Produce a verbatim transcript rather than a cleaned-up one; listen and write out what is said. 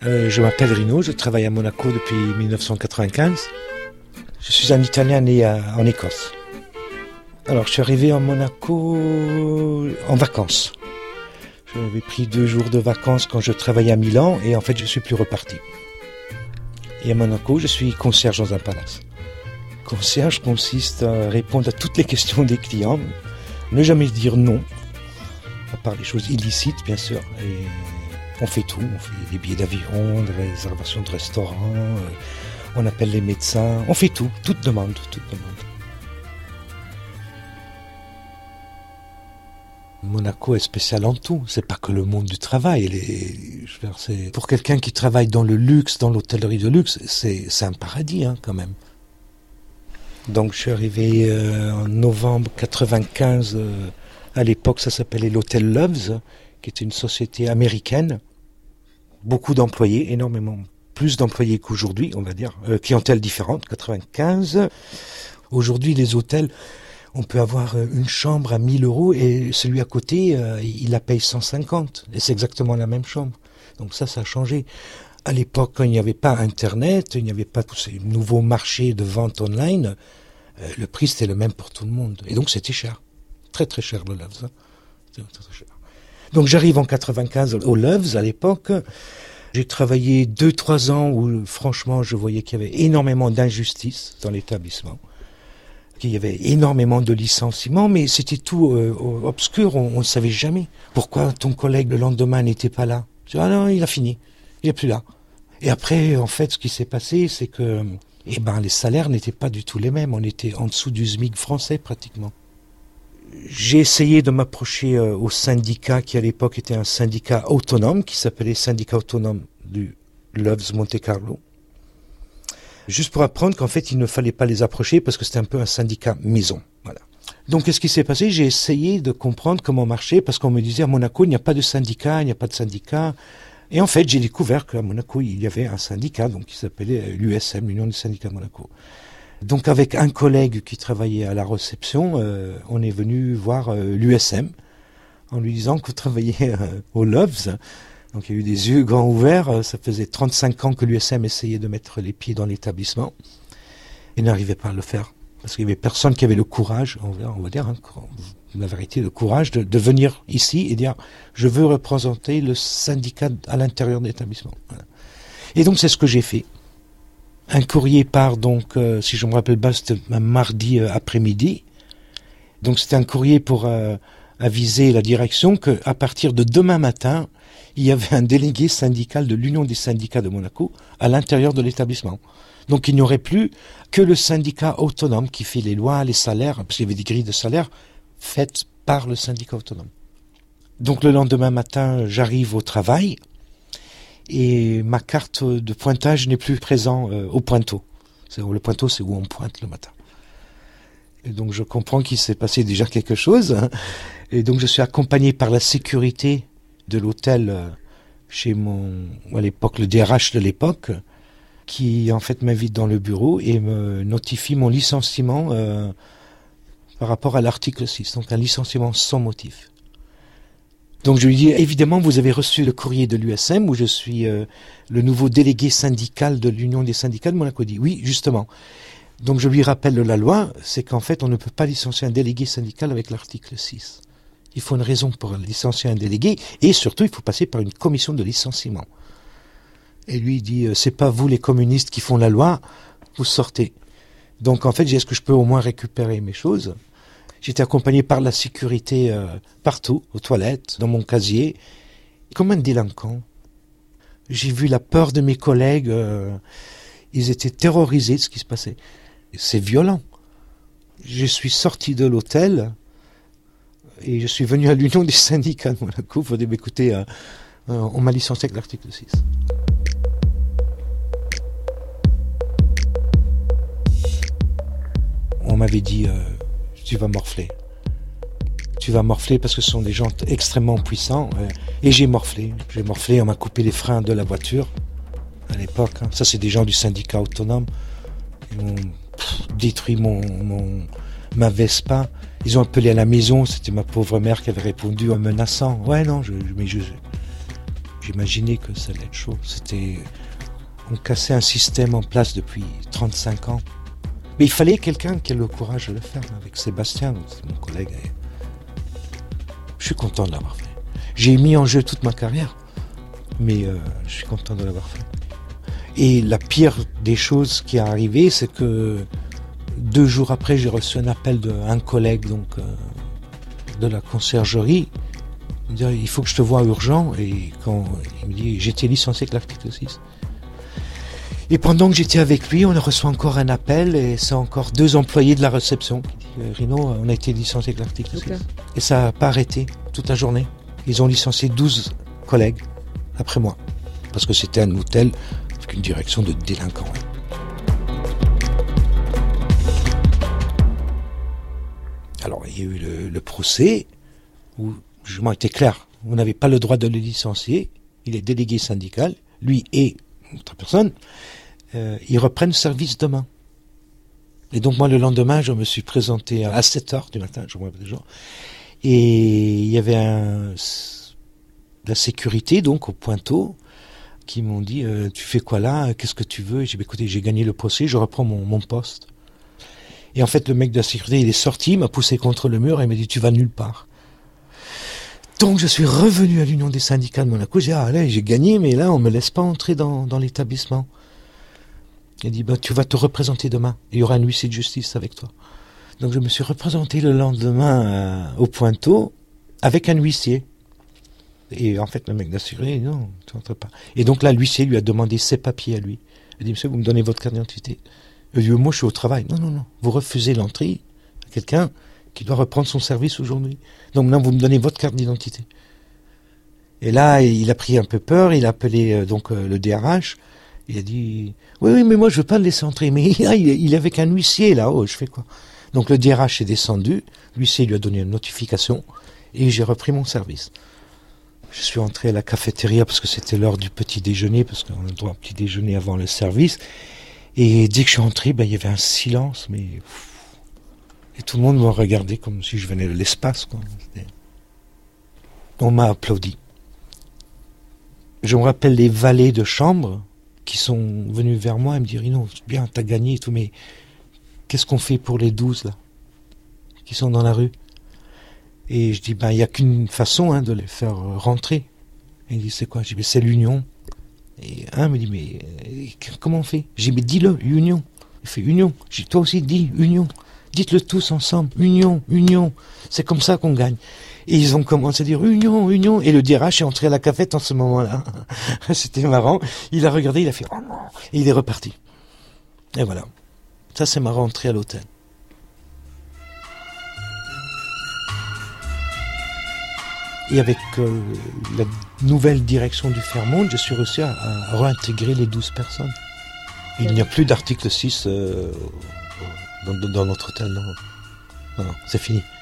Euh, je m'appelle Rino, je travaille à Monaco depuis dix-neuf cent quatre-vingt-quinze. Je suis un Italien né à, en Écosse. Alors, je suis arrivé à Monaco en vacances. J'avais pris deux jours de vacances quand je travaillais à Milan et en fait, je ne suis plus reparti. Et à Monaco, je suis concierge dans un palace. Concierge consiste à répondre à toutes les questions des clients, ne jamais dire non, à part les choses illicites, bien sûr. Et on fait tout, on fait des billets d'avion, des réservations de restaurants, on appelle les médecins, on fait tout, toute demande, toute demande. Monaco est spécial en tout, c'est pas que le monde du travail. Les, je veux dire, c'est, pour quelqu'un qui travaille dans le luxe, dans l'hôtellerie de luxe, c'est, c'est un paradis hein, quand même. Donc je suis arrivé euh, en novembre quatre-vingt-quinze, euh, à l'époque ça s'appelait l'Hôtel Loves, qui était une société américaine, beaucoup d'employés, énormément, plus d'employés qu'aujourd'hui, on va dire, euh, clientèle différente, quatre-vingt-quinze. Aujourd'hui les hôtels, on peut avoir une chambre à mille euros et celui à côté, euh, il la paye cent cinquante. Et c'est exactement la même chambre. Donc ça, ça a changé. À l'époque, quand il n'y avait pas Internet, il n'y avait pas tous ces nouveaux marchés de vente online, euh, le prix c'était le même pour tout le monde. Et donc c'était cher. Très très cher le Loves. Hein. Très, très cher. Donc j'arrive en quatre-vingt-quinze au Loves à l'époque. J'ai travaillé deux trois ans où franchement je voyais qu'il y avait énormément d'injustice dans l'établissement. Qu'il y avait énormément de licenciements, mais c'était tout euh, obscur, on ne savait jamais. Pourquoi ton collègue le lendemain n'était pas là? Je dis, ah non, il a fini, il n'est plus là. Et après, en fait, ce qui s'est passé, c'est que eh ben, les salaires n'étaient pas du tout les mêmes, on était en dessous du SMIC français pratiquement. J'ai essayé de m'approcher euh, au syndicat qui à l'époque était un syndicat autonome, qui s'appelait Syndicat autonome du Loves Monte Carlo. Juste pour apprendre qu'en fait, il ne fallait pas les approcher parce que c'était un peu un syndicat maison. Voilà. Donc, qu'est-ce qui s'est passé? J'ai essayé de comprendre comment marcher parce qu'on me disait à Monaco, il n'y a pas de syndicat, il n'y a pas de syndicat. Et en fait, j'ai découvert qu'à Monaco, il y avait un syndicat donc qui s'appelait l'U S M, l'Union des syndicats de Monaco. Donc, avec un collègue qui travaillait à la réception, euh, on est venu voir euh, l'U S M en lui disant que vous travaillez euh, au Loves. Donc il y a eu des yeux grands ouverts, ça faisait trente-cinq ans que l'U S M essayait de mettre les pieds dans l'établissement et n'arrivait pas à le faire. Parce qu'il n'y avait personne qui avait le courage, on va, on va dire, hein, la vérité, le courage de, de venir ici et dire « je veux représenter le syndicat à l'intérieur de l'établissement voilà. ». Et donc c'est ce que j'ai fait. Un courrier part donc, euh, si je me rappelle bien, c'était un mardi euh, après-midi. Donc c'était un courrier pour euh, aviser la direction qu'à partir de demain matin, il y avait un délégué syndical de l'Union des syndicats de Monaco à l'intérieur de l'établissement. Donc il n'y aurait plus que le syndicat autonome qui fait les lois, les salaires, parce qu'il y avait des grilles de salaires faites par le syndicat autonome. Donc le lendemain matin, j'arrive au travail et ma carte de pointage n'est plus présente euh, au pointeau. C'est, le pointeau, c'est où on pointe le matin. Et donc je comprends qu'il s'est passé déjà quelque chose. Hein. Et donc je suis accompagné par la sécurité de l'hôtel chez mon, à l'époque, le D R H de l'époque, qui en fait m'invite dans le bureau et me notifie mon licenciement euh, par rapport à l'article six, donc un licenciement sans motif. Donc je lui dis, évidemment, vous avez reçu le courrier de l'U S M où je suis euh, le nouveau délégué syndical de l'Union des syndicats de Monaco. Il dit, oui, justement. Donc je lui rappelle la loi, c'est qu'en fait, on ne peut pas licencier un délégué syndical avec l'article six. Il faut une raison pour licencier un délégué et surtout il faut passer par une commission de licenciement. Et lui il dit c'est pas vous les communistes qui font la loi, vous sortez. Donc en fait j'ai est-ce que je peux au moins récupérer mes choses. J'étais accompagné par la sécurité euh, partout, aux toilettes, dans mon casier, comme un délinquant. J'ai vu la peur de mes collègues, euh, ils étaient terrorisés de ce qui se passait. C'est violent. Je suis sorti de l'hôtel. Et je suis venu à l'Union des syndicats de Monaco pour dire, écoutez, euh, euh, on m'a licencié avec l'article six. On m'avait dit, euh, tu vas morfler. Tu vas morfler parce que ce sont des gens extrêmement puissants. Euh, et j'ai morflé. J'ai morflé, on m'a coupé les freins de la voiture à l'époque. Hein. Ça, c'est des gens du syndicat autonome. Ils m'ont pff, détruit mon, mon, ma Vespa. Ils ont appelé à la maison, c'était ma pauvre mère qui avait répondu en menaçant. Ouais, non, je, mais je, j'imaginais que ça allait être chaud. C'était... On cassait un système en place depuis trente-cinq ans. Mais il fallait quelqu'un qui ait le courage de le faire, avec Sébastien, mon collègue. Je suis content de l'avoir fait. J'ai mis en jeu toute ma carrière, mais euh, je suis content de l'avoir fait. Et la pire des choses qui est arrivée, c'est que deux jours après, j'ai reçu un appel d'un collègue donc, euh, de la conciergerie. Il me dit, il faut que je te voie urgent. Et quand il me dit, j'étais licencié avec l'article six. Et pendant que j'étais avec lui, on a reçu encore un appel et c'est encore deux employés de la réception qui disent, Rino, on a été licencié avec l'article six. Et ça n'a pas arrêté toute la journée. Ils ont licencié douze collègues après moi. Parce que c'était un hôtel avec une direction de délinquants. Alors, il y a eu le, le procès où le jugement était clair. Vous n'avez pas le droit de le licencier. Il est délégué syndical, lui et une autre personne. Euh, ils reprennent service demain. Et donc, moi, le lendemain, je me suis présenté à sept heures du matin, je me rappelle déjà. Et il y avait un, la sécurité, donc, au Pointeau, qui m'ont dit, euh, tu fais quoi là? Qu'est-ce que tu veux? Et j'ai dit, écoutez, j'ai gagné le procès, je reprends mon, mon poste. Et en fait, le mec de la sécurité, il est sorti, il m'a poussé contre le mur et il m'a dit, tu vas nulle part. Donc, je suis revenu à l'Union des syndicats de Monaco. J'ai dit, ah là, j'ai gagné, mais là, on me laisse pas entrer dans, dans l'établissement. Il a dit, bah, tu vas te représenter demain. Il y aura un huissier de justice avec toi. Donc, je me suis représenté le lendemain euh, au Pointeau avec un huissier. Et en fait, le mec de la sécurité, non, tu n'entres pas. Et donc là, l'huissier lui a demandé ses papiers à lui. Il a dit, monsieur, vous me donnez votre carte d'identité. Il a dit, moi, je suis au travail. Non, non, non. Vous refusez l'entrée à quelqu'un qui doit reprendre son service aujourd'hui. Donc maintenant, vous me donnez votre carte d'identité. Et là, il a pris un peu peur. Il a appelé euh, donc euh, le D R H. Il a dit, oui, oui, mais moi, je veux pas le laisser entrer. Mais là, il, il est avec un huissier là-haut. Je fais quoi? Donc le D R H est descendu. L'huissier lui a donné une notification. Et j'ai repris mon service. Je suis entré à la cafétéria parce que c'était l'heure du petit déjeuner, parce qu'on a le droit à un petit déjeuner avant le service. Et dès que je suis entré, ben, il y avait un silence, mais... Et tout le monde m'a regardé comme si je venais de l'espace, quoi. On m'a applaudi. Je me rappelle les valets de chambre qui sont venus vers moi et me dire, Rino, bien, t'as gagné et tout, mais qu'est-ce qu'on fait pour les douze, là, qui sont dans la rue? Et je dis, ben, il n'y a qu'une façon hein, de les faire rentrer. Et il dit, c'est quoi? Je dis, mais c'est l'union. Et un me dit, mais euh, comment on fait? J'ai dit, mais dis-le, union. Il fait, union. J'ai dit, toi aussi, dis, union. Dites-le tous ensemble, union, union. C'est comme ça qu'on gagne. Et ils ont commencé à dire, union, union. Et le D R H est entré à la cafette en ce moment-là. C'était marrant. Il a regardé, il a fait, oh non. Et il est reparti. Et voilà. Ça, c'est ma rentrée à l'hôtel. Et avec euh, la nouvelle direction du Fairmont, je suis réussi à, à réintégrer les douze personnes. Il n'y a plus d'article six euh, dans, dans notre hôtel, non. Non, non, c'est fini.